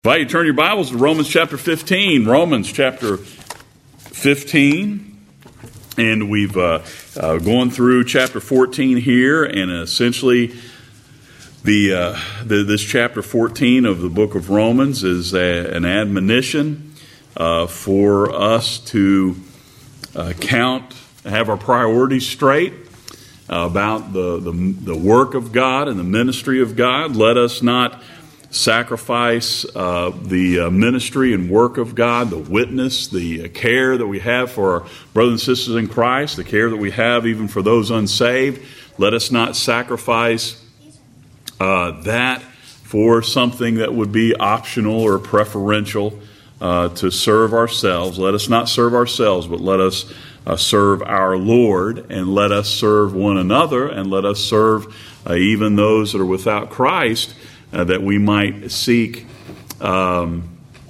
I invite you to turn your Bibles to Romans chapter 15. Romans chapter 15. And we've gone through chapter 14 here, and essentially this chapter 14 of the book of Romans is an admonition for us to have our priorities straight about the work of God and the ministry of God. Let us not sacrifice the ministry and work of God, the witness, the care that we have for our brothers and sisters in Christ, the care that we have even for those unsaved. Let us not sacrifice that for something that would be optional or preferential to serve ourselves. Let us not serve ourselves, but let us serve our Lord, and let us serve one another, and let us serve even those that are without Christ, that we might seek their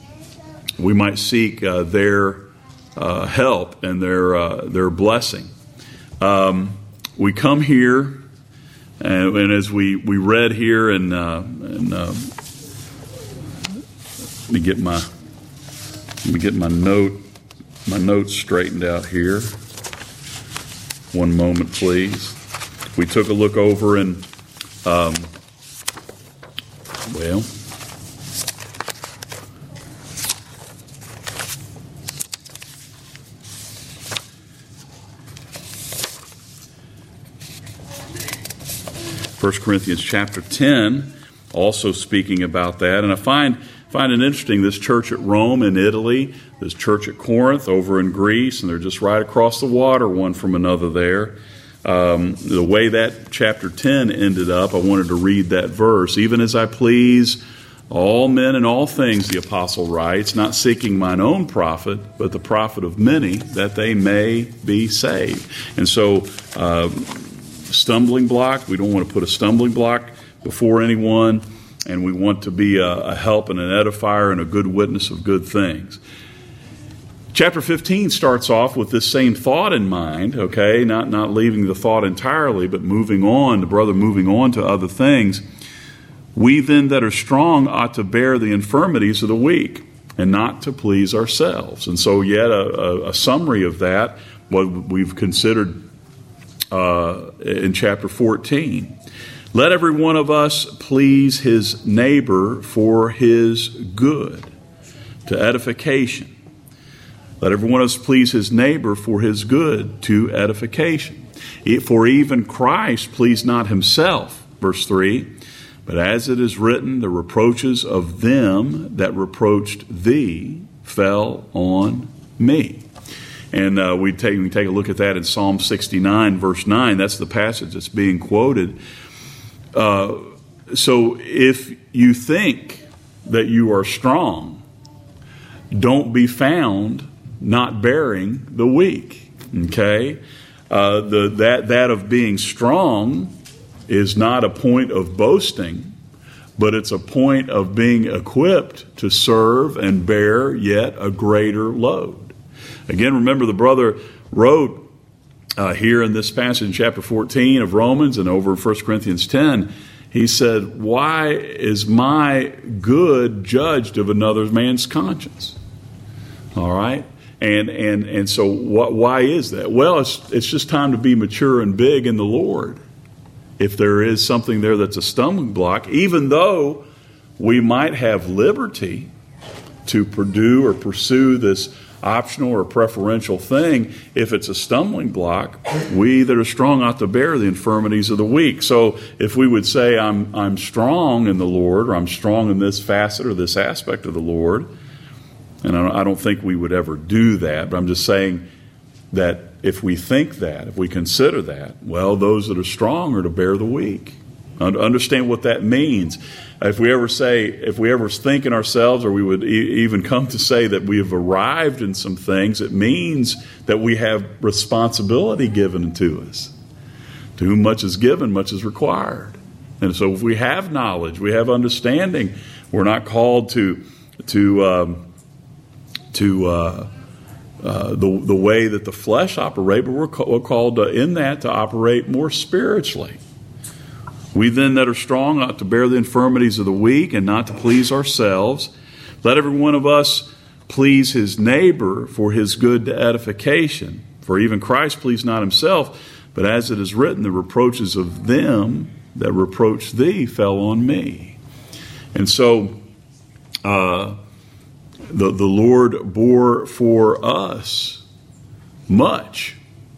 help and their blessing. We come here, and as we read here, and let me get my notes straightened out here. One moment, please. We took a look over in well, 1 Corinthians chapter 10, also speaking about that. And I find it interesting, this church at Rome in Italy, this church at Corinth over in Greece, and they're just right across the water one from another there. The way that chapter 10 ended up, I wanted to read that verse. Even as I please all men in all things, the apostle writes, not seeking mine own profit, but the profit of many, that they may be saved. And so, stumbling block, we don't want to put a stumbling block before anyone, and we want to be a help and an edifier and a good witness of good things. Chapter 15 starts off with this same thought in mind, okay? Not leaving the thought entirely, but moving on, the brother moving on to other things. We then that are strong ought to bear the infirmities of the weak, and not to please ourselves. And so yet a summary of that, what we've considered in chapter 14. Let every one of us please his neighbor for his good, to edification. Let every one of us please his neighbor for his good, to edification. For even Christ pleased not himself, verse 3, but as it is written, the reproaches of them that reproached thee fell on me. And we take a look at that in Psalm 69, verse 9. That's the passage that's being quoted. So if you think that you are strong, don't be found not bearing the weak. Okay, that of being strong is not a point of boasting, but it's a point of being equipped to serve and bear yet a greater load. Again, remember the brother wrote here in this passage in chapter 14 of Romans and over in 1 Corinthians 10, he said, "Why is my good judged of another man's conscience?" All right. And so why is that? Well, it's just time to be mature and big in the Lord. If there is something there that's a stumbling block, even though we might have liberty to pursue this optional or preferential thing, if it's a stumbling block, we that are strong ought to bear the infirmities of the weak. So if we would say, I'm strong in the Lord, or I'm strong in this facet or this aspect of the Lord, and I don't think we would ever do that, but I'm just saying that if we think that, if we consider that, well, those that are strong are to bear the weak. Understand what that means. If we ever think in ourselves, or we would even come to say that we have arrived in some things, it means that we have responsibility given to us. To whom much is given, much is required. And so if we have knowledge, we have understanding, we're not called to the way that the flesh operate, but we're called in that to operate more spiritually. We then that are strong ought to bear the infirmities of the weak and not to please ourselves. Let every one of us please his neighbor for his good to edification. For even Christ pleased not himself, but as it is written, the reproaches of them that reproach thee fell on me. And so the Lord bore for us much.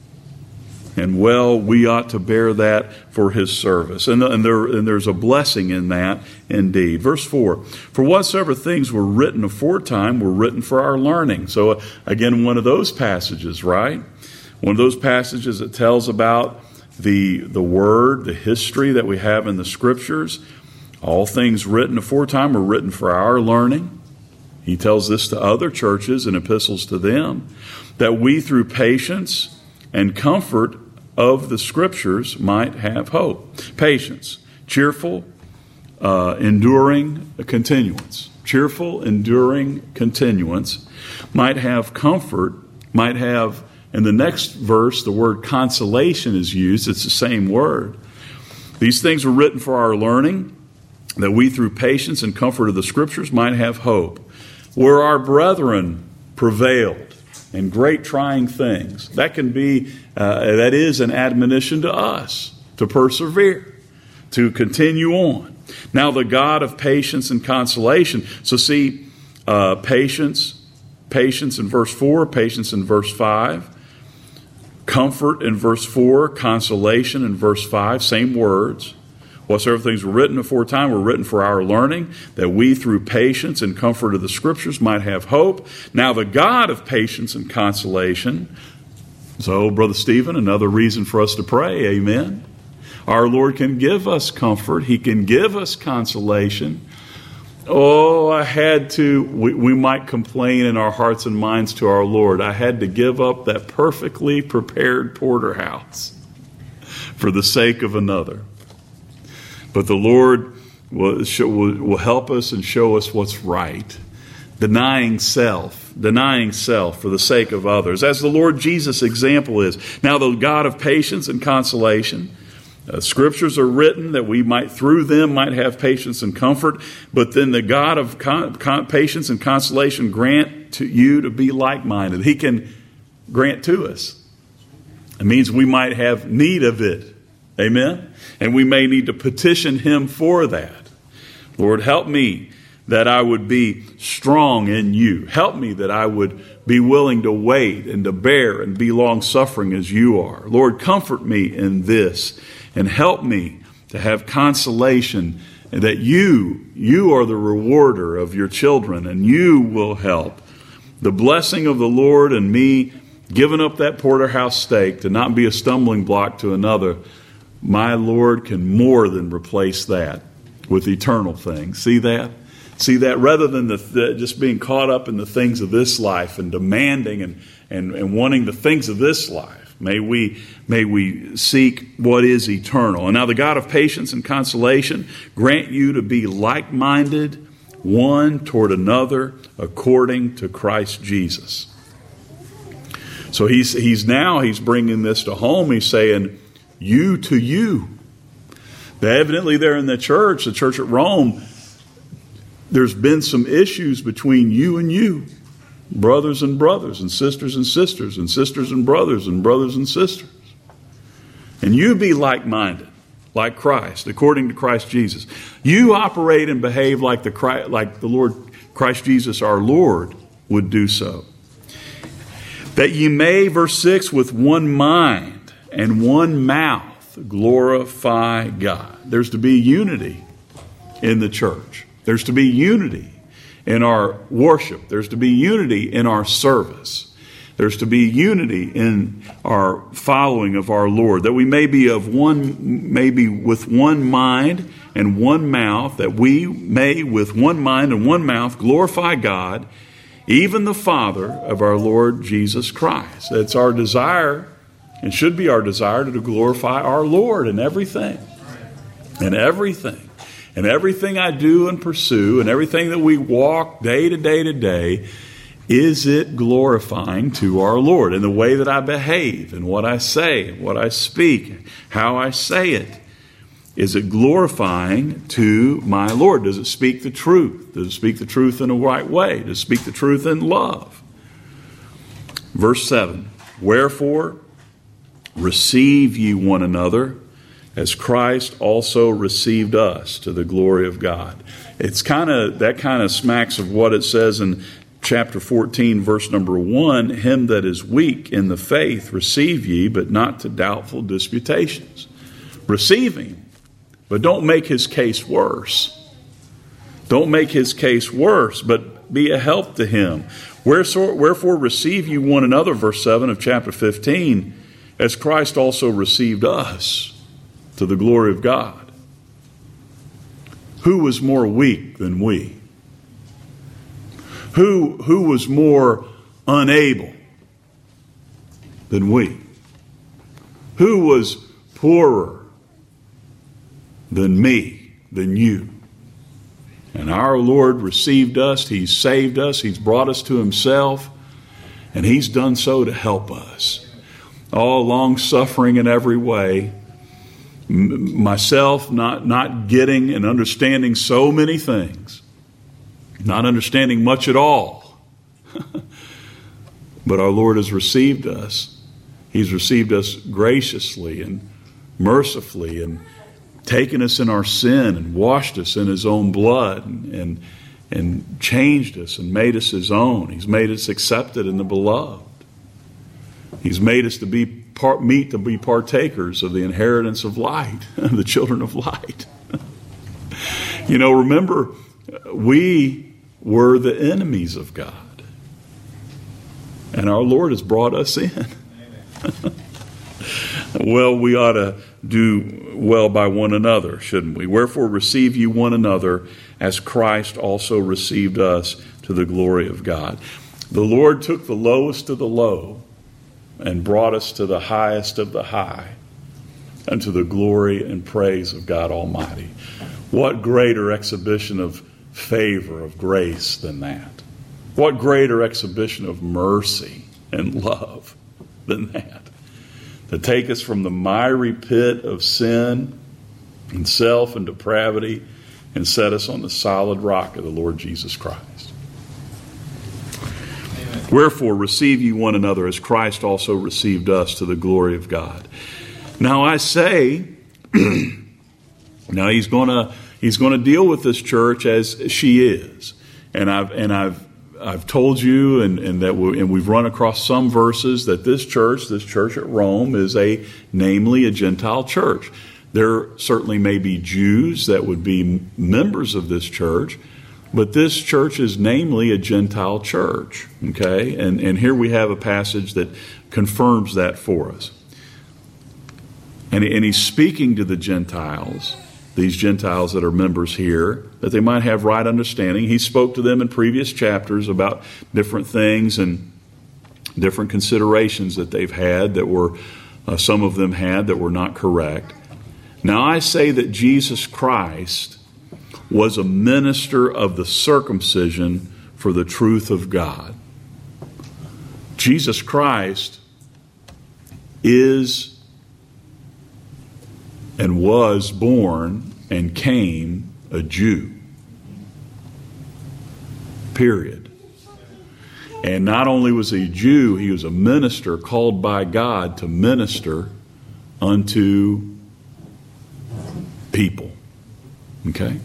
And well, we ought to bear that for his service. And there's a blessing in that indeed. Verse 4, for whatsoever things were written aforetime were written for our learning. So again, one of those passages, right? One of those passages that tells about the word, the history that we have in the scriptures. All things written aforetime were written for our learning. He tells this to other churches in epistles to them, that we through patience and comfort of the scriptures might have hope. Patience, cheerful, enduring continuance. Cheerful, enduring continuance. Might have comfort, might have, in the next verse, the word consolation is used. It's the same word. These things were written for our learning, that we through patience and comfort of the scriptures might have hope. Where our brethren prevailed in great trying things, that can be, that is an admonition to us to persevere, to continue on. Now the God of patience and consolation. So see, patience in verse 4, patience in verse 5, comfort in verse 4, consolation in verse 5, same words. Whatsoever things were written aforetime were written for our learning, that we through patience and comfort of the scriptures might have hope. Now the God of patience and consolation. So, Brother Stephen, another reason for us to pray, amen. Our Lord can give us comfort. He can give us consolation. Oh, we might complain in our hearts and minds to our Lord. I had to give up that perfectly prepared porterhouse for the sake of another. But the Lord will help us and show us what's right. Denying self for the sake of others, as the Lord Jesus' example is. Now the God of patience and consolation, scriptures are written that we might, through them, might have patience and comfort. But then the God of patience and consolation grant to you to be like-minded. He can grant to us. It means we might have need of it. Amen? And we may need to petition him for that. Lord, help me that I would be strong in you. Help me that I would be willing to wait and to bear and be long-suffering as you are. Lord, comfort me in this and help me to have consolation that you are the rewarder of your children and you will help. The blessing of the Lord and me giving up that porterhouse steak to not be a stumbling block to another, my Lord can more than replace that with eternal things. See that? See that? Rather than just being caught up in the things of this life and demanding and wanting the things of this life, may we seek what is eternal. And now the God of patience and consolation grant you to be like-minded, one toward another, according to Christ Jesus. So he's bringing this to home. He's saying, you to you. Evidently there in the church at Rome, there's been some issues between you and you, brothers and brothers, and sisters and sisters, and sisters and brothers and sisters. And you be like-minded, like Christ, according to Christ Jesus. You operate and behave like the Lord Christ Jesus, our Lord, would do so. That ye may, verse 6, with one mind and one mouth glorify God. There's to be unity in the church. There's to be unity in our worship. There's to be unity in our service. There's to be unity in our following of our Lord. That we may be with one mind and one mouth, that we may with one mind and one mouth glorify God, even the Father of our Lord Jesus Christ. It's our desire, and should be our desire, to glorify our Lord in everything. In everything. And everything I do and pursue, and everything that we walk day to day to day, is it glorifying to our Lord? In the way that I behave, and what I say, what I speak, how I say it. Is it glorifying to my Lord? Does it speak the truth? Does it speak the truth in a right way? Does it speak the truth in love? Verse 7, wherefore receive ye one another as Christ also received us to the glory of God. It's that kind of smacks of what it says in chapter 14, verse number 1, him that is weak in the faith receive ye, but not to doubtful disputations. Receive him, but don't make his case worse. Don't make his case worse, but be a help to him. Wherefore receive you one another, verse 7 of chapter 15, as Christ also received us to the glory of God. Who was more weak than we? Who was more unable than we? Who was poorer than me, than you? And our Lord received us. He's saved us. He's brought us to himself. And he's done so to help us. All long suffering in every way. Myself not getting and understanding so many things. Not understanding much at all. But our Lord has received us. He's received us graciously and mercifully and taken us in our sin and washed us in his own blood and changed us and made us his own. He's made us accepted in the beloved. He's made us to be partakers of the inheritance of light, the children of light. Remember, we were the enemies of God. And our Lord has brought us in. Well, we ought to do well by one another, shouldn't we? Wherefore receive you one another as Christ also received us to the glory of God. The Lord took the lowest of the low and brought us to the highest of the high and to the glory and praise of God Almighty. What greater exhibition of favor, of grace than that? What greater exhibition of mercy and love than that? To take us from the miry pit of sin and self and depravity and set us on the solid rock of the Lord Jesus Christ. Amen. Wherefore receive ye one another as Christ also received us to the glory of God. Now I say, now he's going to deal with this church as she is, and I've told you, and we've run across some verses that this church at Rome is namely a Gentile church. There certainly may be Jews that would be members of this church, but this church is namely a Gentile church. Okay, and here we have a passage that confirms that for us. And he's speaking to the Gentiles. These Gentiles that are members here, that they might have right understanding. He spoke to them in previous chapters about different things and different considerations that they've had that were, some of them had that were not correct. Now I say that Jesus Christ was a minister of the circumcision for the truth of God. Jesus Christ is and was born and came a Jew. Period. And not only was he a Jew, he was a minister called by God to minister unto people. Okay?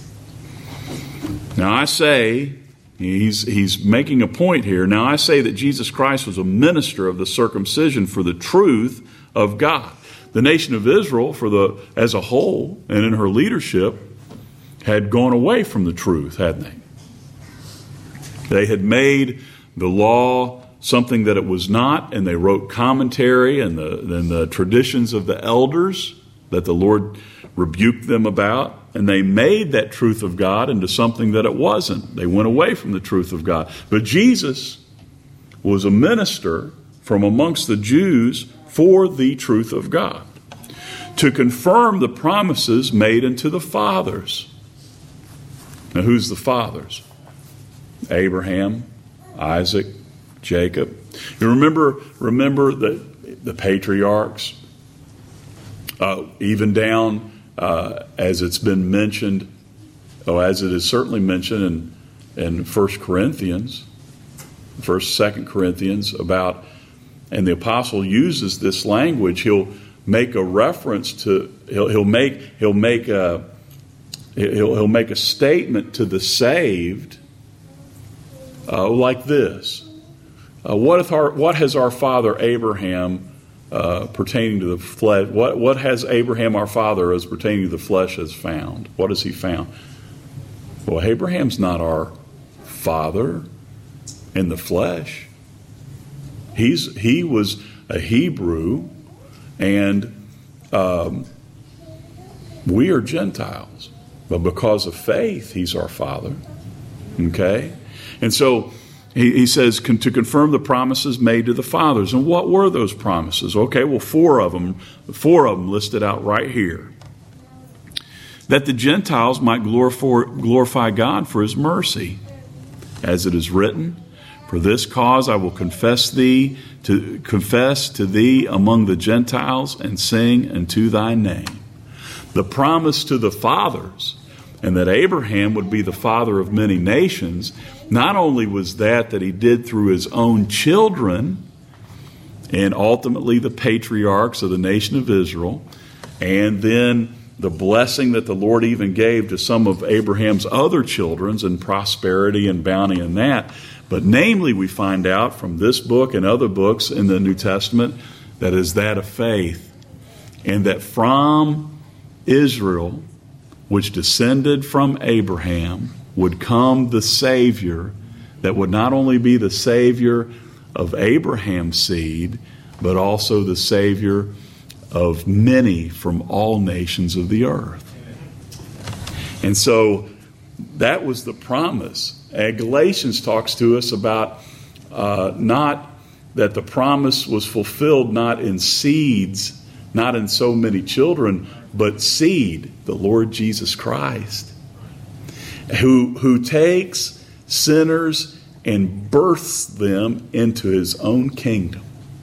Now I say, he's making a point here. Now I say that Jesus Christ was a minister of the circumcision for the truth of God. The nation of Israel, as a whole, and in her leadership, had gone away from the truth, hadn't they? They had made the law something that it was not, and they wrote commentary and the traditions of the elders that the Lord rebuked them about, and they made that truth of God into something that it wasn't. They went away from the truth of God. But Jesus was a minister from amongst the Jews for the truth of God, to confirm the promises made unto the fathers. Now, who's the fathers? Abraham, Isaac, Jacob. You remember the patriarchs, even down as it's been mentioned, as it is certainly mentioned in 1 Corinthians, 1st, 2nd Corinthians, about, and the apostle uses this language. He'll make a reference to, he'll make a statement to the saved, like this: what has our father Abraham pertaining to the flesh? What has Abraham our father as pertaining to the flesh has found? What has he found? Well, Abraham's not our father in the flesh. He was a Hebrew, and we are Gentiles. But because of faith, he's our father. Okay? And so he says to confirm the promises made to the fathers. And what were those promises? Okay, well, four of them listed out right here. That the Gentiles might glorify God for his mercy. As it is written, for this cause I will confess to thee among the Gentiles and sing unto thy name. The promise to the fathers, and that Abraham would be the father of many nations, not only was that he did through his own children, and ultimately the patriarchs of the nation of Israel, and then the blessing that the Lord even gave to some of Abraham's other children, and prosperity and bounty in that. But namely, we find out from this book and other books in the New Testament that is that of faith. And that from Israel, which descended from Abraham, would come the Savior that would not only be the Savior of Abraham's seed, but also the Savior of many from all nations of the earth. And so that was the promise. Galatians talks to us about not that the promise was fulfilled not in seeds, not in so many children, but seed, the Lord Jesus Christ, who takes sinners and births them into his own kingdom.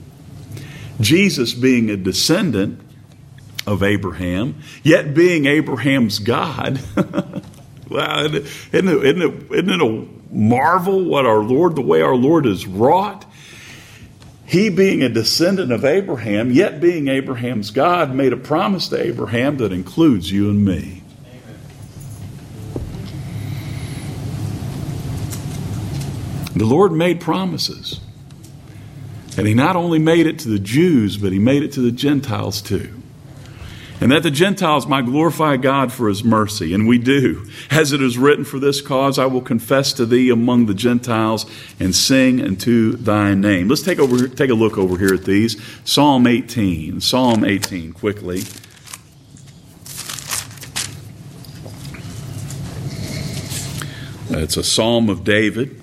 Jesus being a descendant of Abraham, yet being Abraham's God. Wow, isn't it a marvel the way our Lord is wrought? He being a descendant of Abraham, yet being Abraham's God, made a promise to Abraham that includes you and me. The Lord made promises. And he not only made it to the Jews, but he made it to the Gentiles too. And that the Gentiles might glorify God for his mercy. And we do. As it is written, for this cause I will confess to thee among the Gentiles and sing unto thy name. Let's take a look over here at these. Psalm 18, quickly. It's a psalm of David.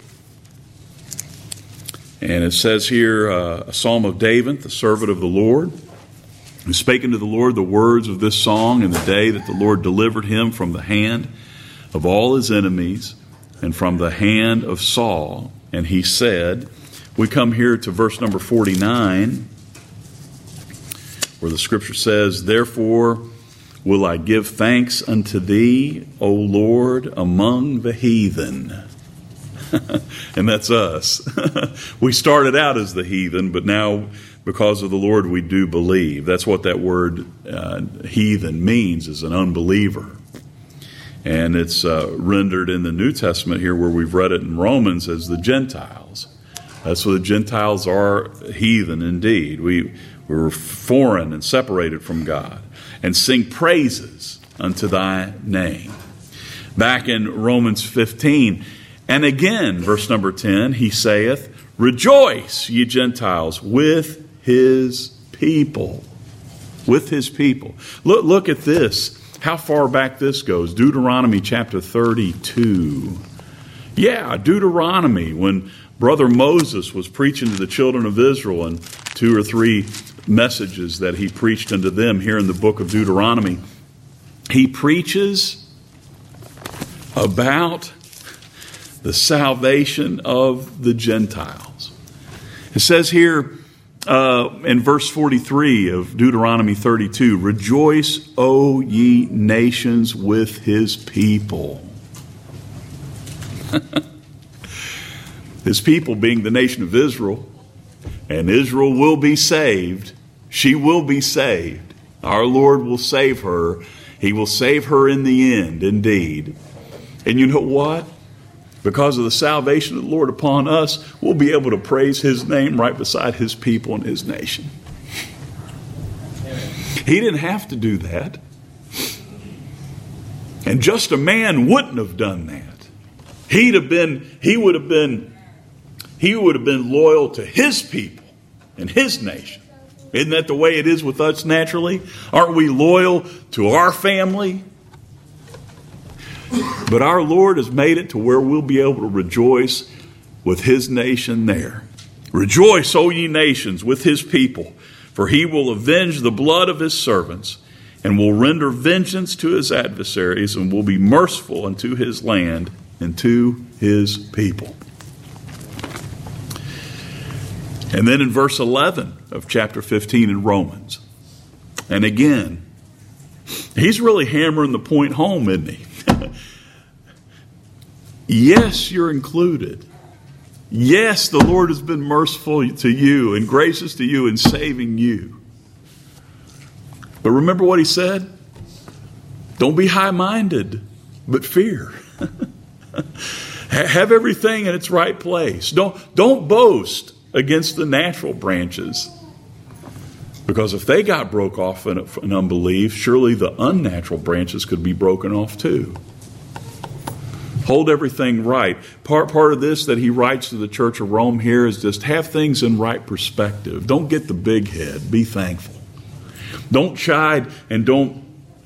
And it says here, a psalm of David, the servant of the Lord, who spake unto the Lord the words of this song in the day that the Lord delivered him from the hand of all his enemies and from the hand of Saul. And he said, we come here to verse number 49, where the scripture says, therefore will I give thanks unto thee, O Lord, among the heathen. And that's us. We started out as the heathen, but now because of the Lord we do believe. That's what that word heathen means, is an unbeliever. And it's rendered in the New Testament here where we've read it in Romans as the Gentiles. So the Gentiles are heathen indeed. We're foreign and separated from God. And sing praises unto thy name. Back in Romans 15, and again, verse number 10, he saith, rejoice, ye Gentiles, with his people. With his people. Look at this. How far back this goes. Deuteronomy chapter 32. Yeah, Deuteronomy, when Brother Moses was preaching to the children of Israel, and 2 or 3 messages that he preached unto them here in the book of Deuteronomy, he preaches about the salvation of the Gentiles. It says here in verse 43 of Deuteronomy 32, rejoice, O ye nations, with his people. His people being the nation of Israel, and Israel will be saved. She will be saved. Our Lord will save her. He will save her in the end, indeed. And you know what? Because of the salvation of the Lord upon us, we'll be able to praise his name right beside his people and his nation. He didn't have to do that. And just a man wouldn't have done that. He would have been loyal to his people and his nation. Isn't that the way it is with us naturally? Aren't we loyal to our family? But our Lord has made it to where we'll be able to rejoice with his nation there. Rejoice, O ye nations, with his people, for he will avenge the blood of his servants and will render vengeance to his adversaries and will be merciful unto his land and to his people. And then in verse 11 of chapter 15 in Romans, and again, he's really hammering the point home, isn't he? Yes, you're included. Yes, the Lord has been merciful to you and gracious to you in saving you. But remember what he said? Don't be high-minded, but fear. Have everything in its right place. Don't boast against the natural branches. Because if they got broke off in unbelief, surely the unnatural branches could be broken off too. Hold everything right. Part of this that he writes to the Church of Rome here is just have things in right perspective. Don't get the big head. Be thankful. Don't chide and don't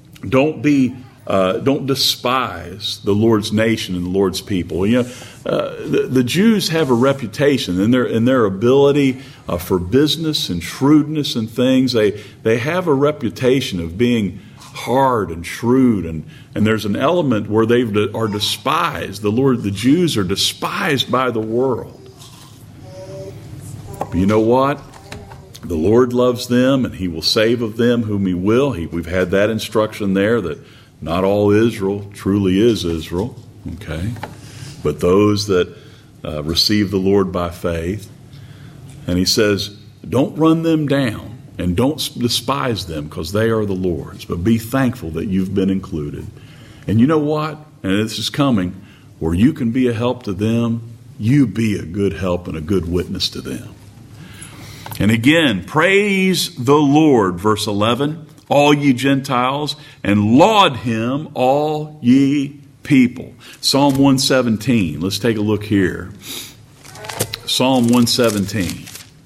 despise the Lord's nation and the Lord's people. You know, the Jews have a reputation in their ability for business and shrewdness and things. They have a reputation of being hard and shrewd, and there's an element where they are despised. The Jews are despised by the world. But you know what? The Lord loves them, and he will save of them whom he will. We've had that instruction there that not all Israel truly is Israel, okay? But those that receive the Lord by faith. And he says, don't run them down. And don't despise them because they are the Lord's. But be thankful that you've been included. And you know what? And this is coming. Where you can be a help to them, you be a good help and a good witness to them. And again, praise the Lord, verse 11, all ye Gentiles, and laud him, all ye people. Psalm 117. Let's take a look here. Psalm 117.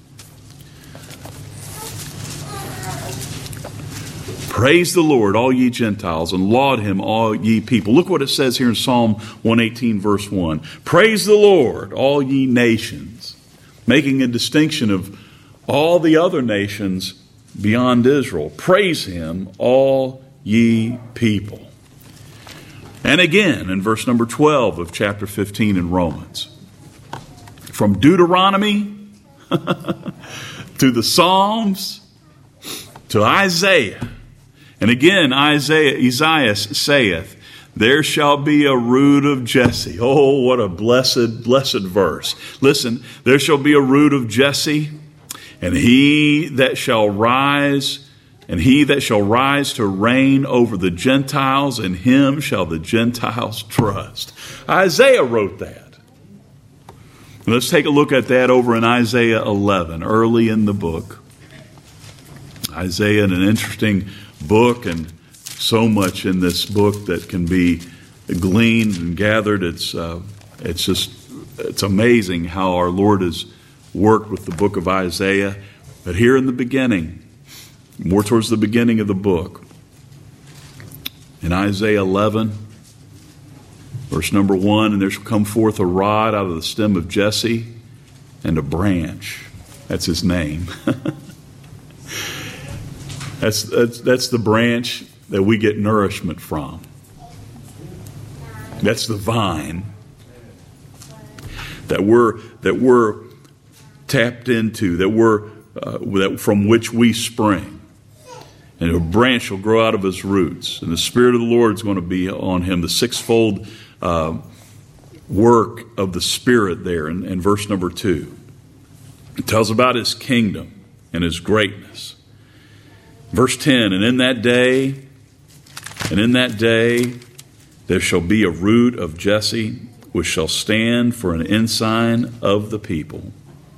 Praise the Lord, all ye Gentiles, and laud him, all ye people. Look what it says here in Psalm 118, verse 1. Praise the Lord, all ye nations, making a distinction of all the other nations beyond Israel. Praise him, all ye people. And again, in verse number 12 of chapter 15 in Romans, from Deuteronomy to the Psalms to Isaiah. And again, Isaiah saith, there shall be a root of Jesse. Oh, what a blessed, blessed verse. Listen, there shall be a root of Jesse, and he that shall rise to reign over the Gentiles, in him shall the Gentiles trust. Isaiah wrote that. Let's take a look at that over in Isaiah 11, early in the book. Isaiah, an interesting book, and so much in this book that can be gleaned and gathered. It's amazing how our Lord has worked with the book of Isaiah. But here in the beginning, more towards the beginning of the book, in Isaiah 11, verse number 1, and there shall come forth a rod out of the stem of Jesse, and a branch. That's his name. That's the branch that we get nourishment from. That's the vine that we're tapped into, that we're from which we spring. And a branch will grow out of his roots. And the Spirit of the Lord is going to be on him. The sixfold work of the Spirit there in verse number 2. It tells about his kingdom and his greatness. Verse 10, and in that day, there shall be a root of Jesse, which shall stand for an ensign of the people.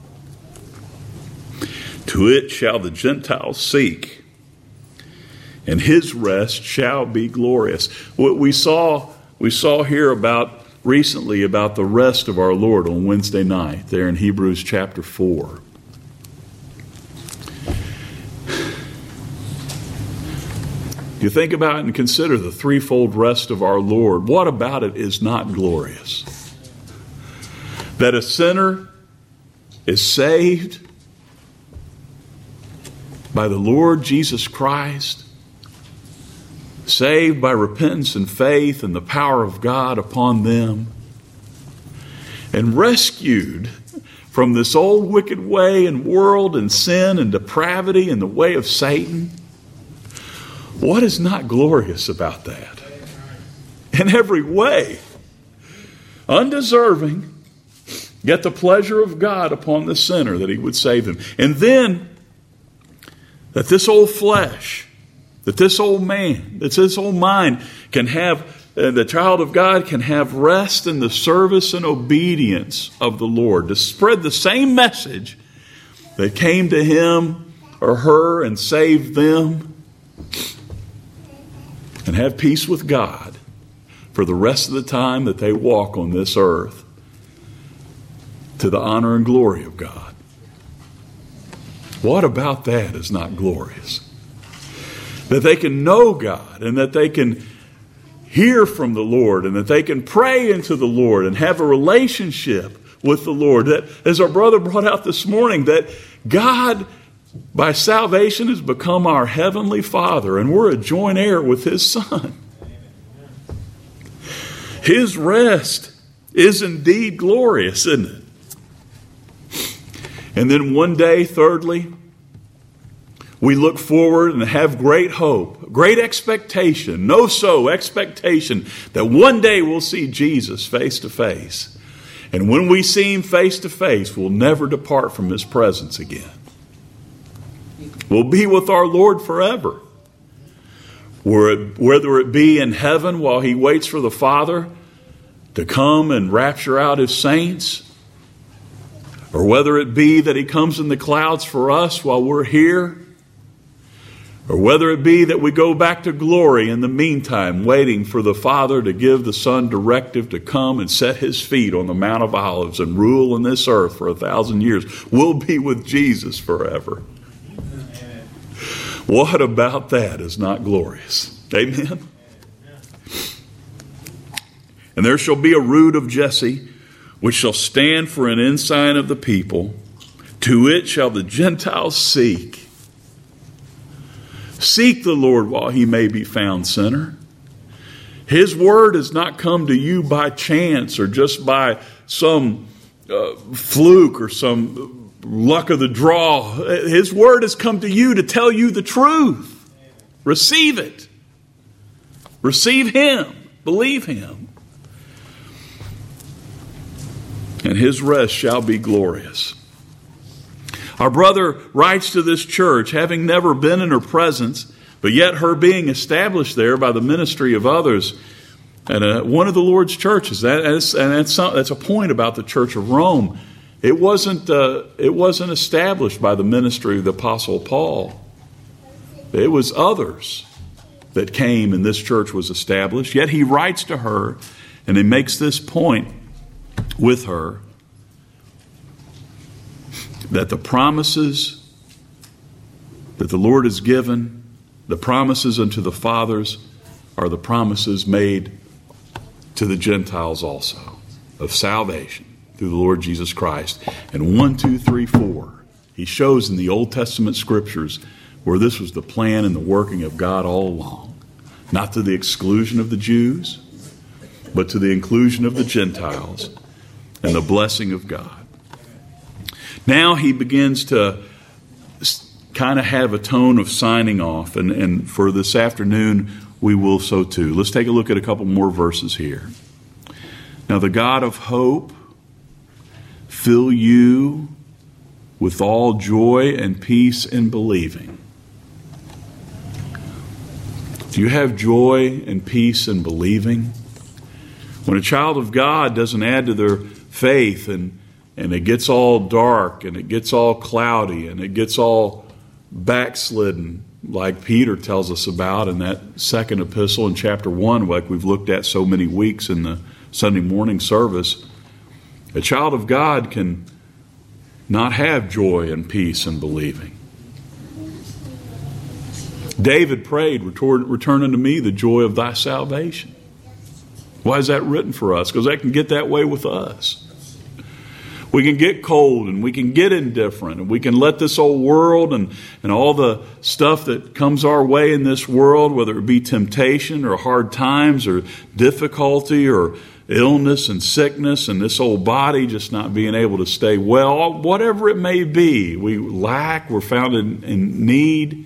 To it shall the Gentiles seek, and his rest shall be glorious. What we saw here recently about the rest of our Lord on Wednesday night, there in Hebrews chapter 4. You think about it and consider the threefold rest of our Lord. What about it is not glorious? That a sinner is saved by the Lord Jesus Christ, saved by repentance and faith and the power of God upon them, and rescued from this old wicked way and world and sin and depravity and the way of Satan. What is not glorious about that? In every way, undeserving, yet the pleasure of God upon the sinner that he would save him. And then that this old flesh, that this old man, that this old mind can have, the child of God can have rest in the service and obedience of the Lord, to spread the same message that came to him or her and saved them, and have peace with God for the rest of the time that they walk on this earth, to the honor and glory of God. What about that is not glorious? That they can know God, and that they can hear from the Lord, and that they can pray into the Lord and have a relationship with the Lord. That, as our brother brought out this morning, that God by salvation has become our heavenly Father, and we're a joint heir with his Son. His rest is indeed glorious, isn't it? And then one day, thirdly, we look forward and have great hope, great expectation, expectation that one day we'll see Jesus face to face. And when we see him face to face, we'll never depart from his presence again. We'll be with our Lord forever. Whether it be in heaven while he waits for the Father to come and rapture out his saints, or whether it be that he comes in the clouds for us while we're here, or whether it be that we go back to glory in the meantime, waiting for the Father to give the Son directive to come and set his feet on the Mount of Olives and rule on this earth for 1,000 years. We'll be with Jesus forever. What about that is not glorious? Amen? And there shall be a root of Jesse, which shall stand for an ensign of the people. To it shall the Gentiles seek. Seek the Lord while he may be found, sinner. His word has not come to you by chance or just by some fluke or some luck of the draw. His word has come to you to tell you the truth. Receive it. Receive him. Believe him. And his rest shall be glorious. Our brother writes to this church, having never been in her presence, but yet her being established there by the ministry of others, and one of the Lord's churches. That's a point about the Church of Rome. It wasn't established by the ministry of the Apostle Paul. It was others that came and this church was established. Yet he writes to her and he makes this point with her, that the promises that the Lord has given, the promises unto the fathers, are the promises made to the Gentiles also, of salvation through the Lord Jesus Christ. And 1, 2, 3, 4, he shows in the Old Testament scriptures where this was the plan and the working of God all along. Not to the exclusion of the Jews, but to the inclusion of the Gentiles and the blessing of God. Now he begins to kind of have a tone of signing off, and for this afternoon, we will so too. Let's take a look at a couple more verses here. Now, the God of hope fill you with all joy and peace in believing. Do you have joy and peace in believing? When a child of God doesn't add to their faith and it gets all dark and it gets all cloudy and it gets all backslidden, like Peter tells us about in that second epistle in chapter 1, like we've looked at so many weeks in the Sunday morning service, a child of God can not have joy and peace in believing. David prayed, return unto me the joy of thy salvation. Why is that written for us? Because that can get that way with us. We can get cold and we can get indifferent and we can let this old world and all the stuff that comes our way in this world, whether it be temptation or hard times or difficulty or illness and sickness and this old body just not being able to stay well, whatever it may be, we lack, we're found in need,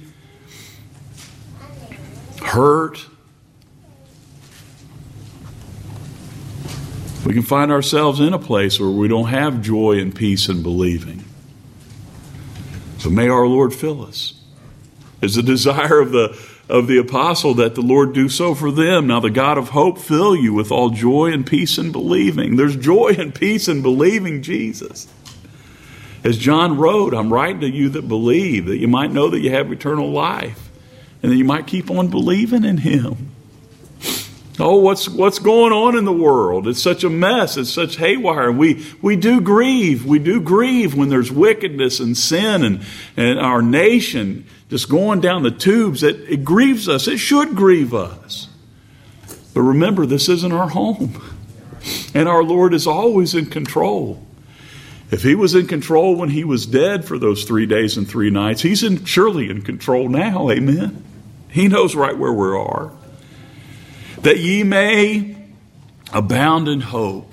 hurt. We can find ourselves in a place where we don't have joy and peace in believing. So may our Lord fill us. It's the desire of the apostle that the Lord do so for them. Now the God of hope fill you with all joy and peace in believing. There's joy and peace in believing Jesus. As John wrote, I'm writing to you that believe, that you might know that you have eternal life, and that you might keep on believing in Him. Oh, what's going on in the world? It's such a mess. It's such haywire. We do grieve. We do grieve when there's wickedness and sin and our nation just going down the tubes. It grieves us. It should grieve us. But remember, this isn't our home. And our Lord is always in control. If He was in control when He was dead for those 3 days and 3 nights, He's surely in control now. Amen. He knows right where we are. That ye may abound in hope.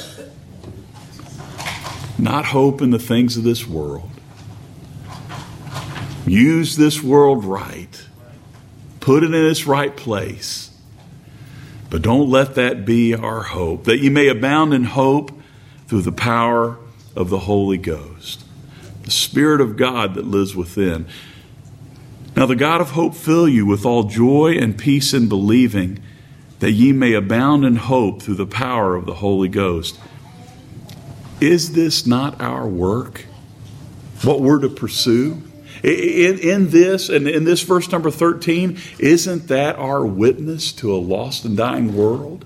Not hope in the things of this world. Use this world right. Put it in its right place. But don't let that be our hope. That ye may abound in hope through the power of the Holy Ghost. The Spirit of God that lives within. Now the God of hope fill you with all joy and peace in believing, that ye may abound in hope through the power of the Holy Ghost. Is this not our work? What we're to pursue? In this, and in this verse number 13, isn't that our witness to a lost and dying world?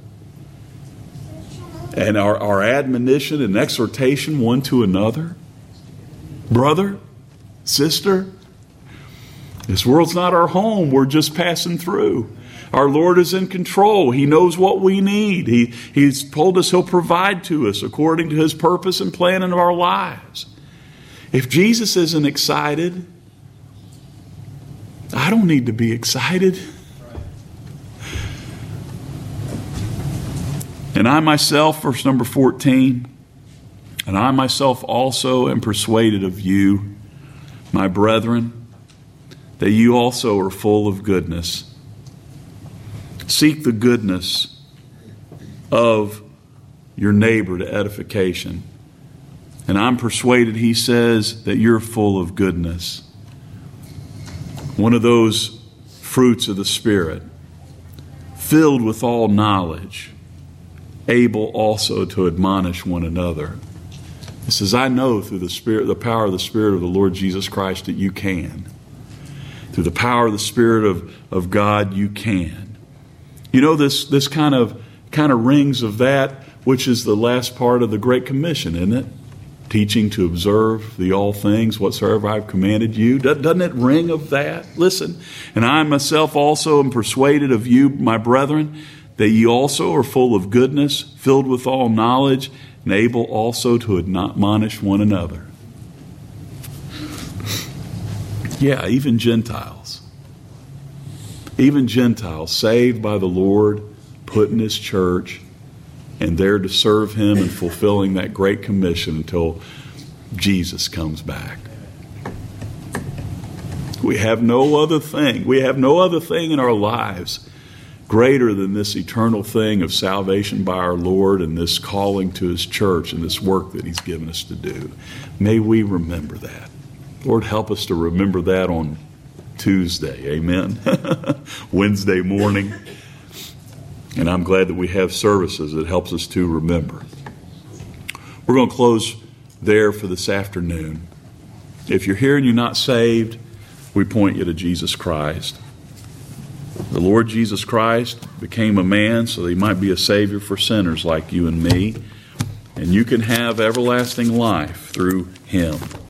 And our admonition and exhortation one to another? Brother, sister, this world's not our home. We're just passing through. Our Lord is in control. He knows what we need. He's told us He'll provide to us according to His purpose and plan in our lives. If Jesus isn't excited, I don't need to be excited. And I myself, verse number 14, and I myself also am persuaded of you, my brethren, that you also are full of goodness. Seek the goodness of your neighbor to edification. And I'm persuaded, he says, that you're full of goodness. One of those fruits of the Spirit, filled with all knowledge, able also to admonish one another. It says, I know through the Spirit, the power of the Spirit of the Lord Jesus Christ, that you can. Through the power of the Spirit of God, you can. You know, this kind of rings of that, which is the last part of the Great Commission, isn't it? Teaching to observe the all things whatsoever I've commanded you. Doesn't it ring of that? Listen, and I myself also am persuaded of you, my brethren, that ye also are full of goodness, filled with all knowledge, and able also to admonish one another. Yeah, even Gentiles. Even Gentiles saved by the Lord, put in His church, and there to serve Him in fulfilling that great commission until Jesus comes back. We have no other thing. We have no other thing in our lives greater than this eternal thing of salvation by our Lord and this calling to His church and this work that He's given us to do. May we remember that. Lord, help us to remember that on Tuesday. Amen. Wednesday morning. And I'm glad that we have services that helps us to remember. We're going to close there for this afternoon. If you're here and you're not saved, we point you to Jesus Christ. The Lord Jesus Christ became a man so that He might be a Savior for sinners like you and me. And you can have everlasting life through Him.